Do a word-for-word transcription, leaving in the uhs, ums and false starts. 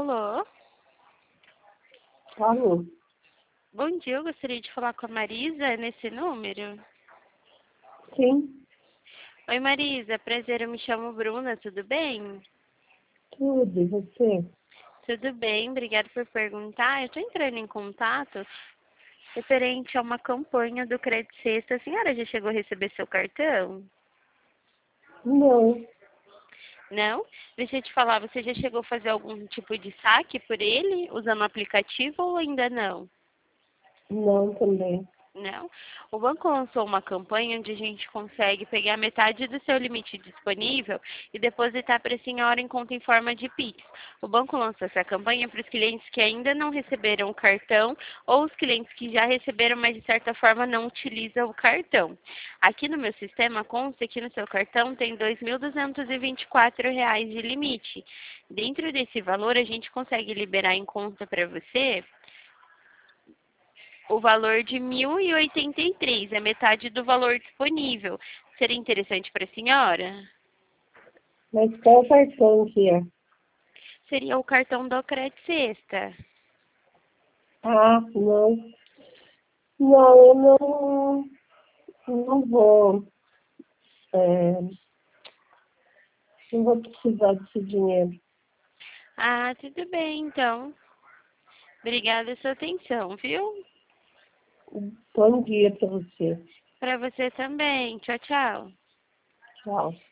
Alô? Alô? Bom dia, eu gostaria de falar com a Marisa nesse número. Sim, Oi, Marisa, prazer, eu me chamo Bruna, tudo bem? tudo, e você? Tudo bem, obrigada por perguntar. Eu estou entrando em contato referente a uma campanha do Crédito Sexta. A senhora já chegou a receber seu cartão? Não, Não? Deixa eu te falar, você já chegou a fazer algum tipo de saque por ele, usando o aplicativo ou ainda não? não também. Não. O banco lançou uma campanha onde a gente consegue pegar metade do seu limite disponível e depositar para a senhora em conta em forma de Pix. O banco lançou essa campanha para os clientes que ainda não receberam o cartão ou os clientes que já receberam, mas de certa forma não utilizam o cartão. Aqui no meu sistema consta que no seu cartão tem dois mil duzentos e vinte e quatro reais de limite. Dentro desse valor, a gente consegue liberar em conta para você o valor de mil e oitenta e três, é metade do valor disponível. Seria interessante para a senhora? Mas qual cartão que é? Seria o cartão do Crédito Sexta. Ah, não. Não, eu não, não vou, é, não vou precisar desse dinheiro. Ah, tudo bem, então. Obrigada pela sua atenção, viu? Bom dia para você. Para você também. Tchau, tchau. Tchau.